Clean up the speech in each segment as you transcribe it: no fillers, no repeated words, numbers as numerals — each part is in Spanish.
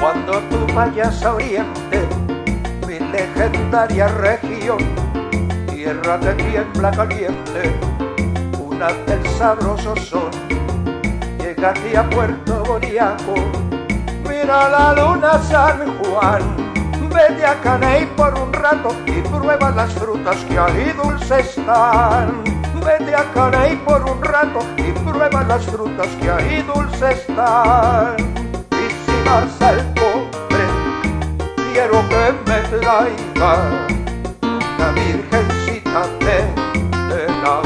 Cuando tú vayas a Oriente, mi legendaria región, tierra de tiembla caliente, una del sabroso son, llégate a Puerto Boniaco, mira la luna San Juan, vete a Caney por un rato y prueba las frutas que ahí dulces están. Vete a Caney por un rato y prueba las frutas que ahí dulces están. Y si vas al Cobre, quiero que me traiga una virgencita de la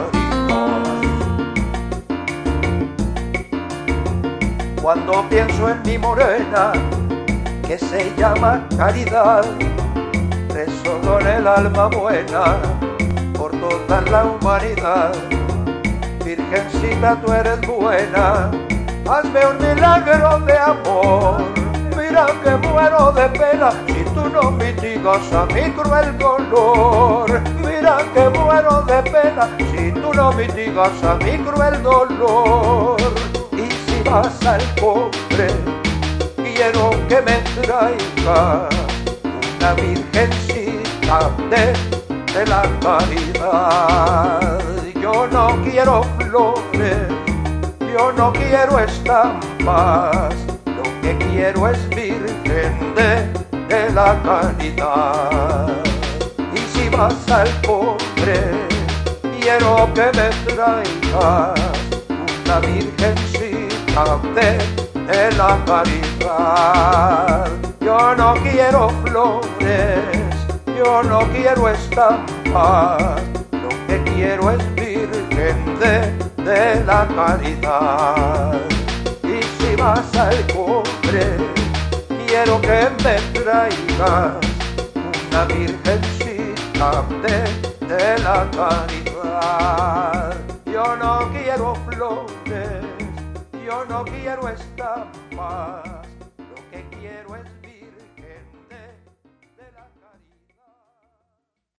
caridad. Cuando pienso en mi morena, que se llama Caridad, rezo con el alma buena por toda la humanidad. Virgencita, tú eres buena, hazme un milagro de amor. Mira que muero de pena si tú no mitigas a mi cruel dolor. Mira que muero de pena si tú no mitigas a mi cruel dolor. Y si vas al Cobre, quiero que me traiga una virgencita de la caridad. Yo no quiero flores, yo no quiero estampas, lo que quiero es virgen de la caridad. Y si vas al Cobre, quiero que me traigas una virgencita de la caridad. Yo no quiero flores, yo no quiero estampas, lo que quiero es virgen de la caridad. Y si vas al Cobre, quiero que me traigas una virgencita de la caridad. Yo no quiero flores, yo no quiero estampas,